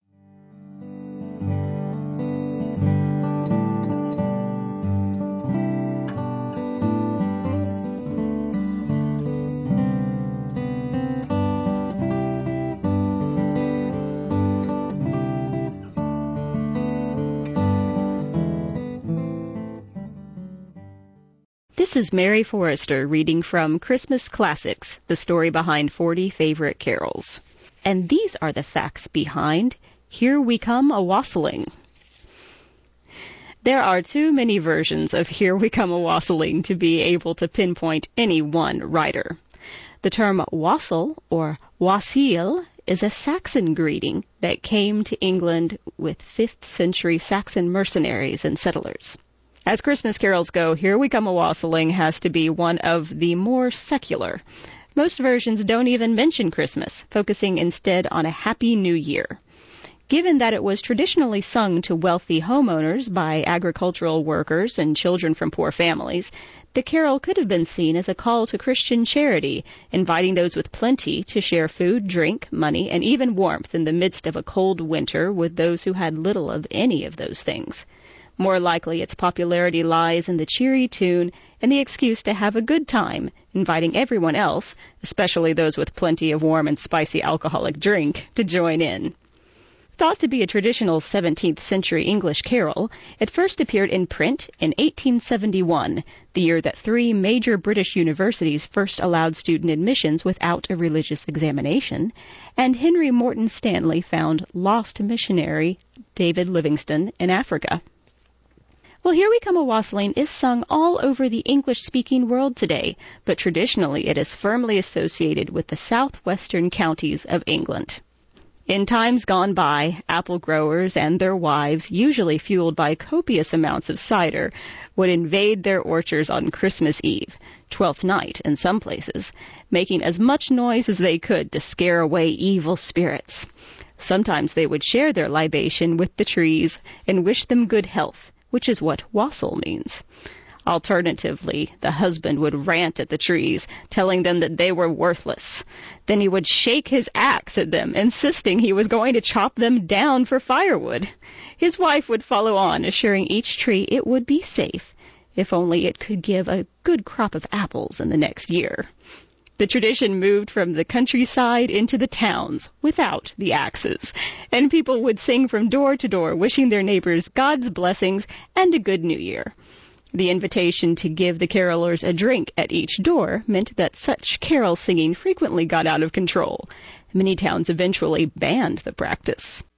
This is Mary Forrester reading from Christmas Classics, the story behind forty favorite carols. And these are the facts behind Here We Come A-Wassailing. There are too many versions of Here We Come A-Wassailing to be able to pinpoint any one writer. The term wassail or wassail is a Saxon greeting that came to England with fifth century Saxon mercenaries and settlers. As Christmas carols go, Here We Come A-Wassailing has to be one of the more secular. Most versions don't even mention Christmas, focusing instead on a Happy New Year. Given that it was traditionally sung to wealthy homeowners by agricultural workers and children from poor families, the carol could have been seen as a call to Christian charity, inviting those with plenty to share food, drink, money, and even warmth in the midst of a cold winter with those who had little of any of those things. More likely, its popularity lies in the cheery tune and the excuse to have a good time, inviting everyone else, especially those with plenty of warm and spicy alcoholic drink, to join in. Thought to be a traditional seventeenth century English carol, it first appeared in print in eighteen seventy-one, the year that three major British universities first allowed student admissions without a religious examination, and Henry Morton Stanley found lost missionary David Livingstone in Africa. Well, Here We Come A-Wassailing is sung all over the English-speaking world today, but traditionally it is firmly associated with the southwestern counties of England. In times gone by, apple growers and their wives, usually fueled by copious amounts of cider, would invade their orchards on Christmas Eve, Twelfth Night in some places, making as much noise as they could to scare away evil spirits. Sometimes they would share their libation with the trees and wish them good health, which is what wassail means. Alternatively, the husband would rant at the trees, telling them that they were worthless. Then he would shake his axe at them, insisting he was going to chop them down for firewood. His wife would follow on, assuring each tree it would be safe, if only it could give a good crop of apples in the next year. The tradition moved from the countryside into the towns without the axes, and people would sing from door to door, wishing their neighbors God's blessings and a good new year. The invitation to give the carolers a drink at each door meant that such carol singing frequently got out of control. Many towns eventually banned the practice.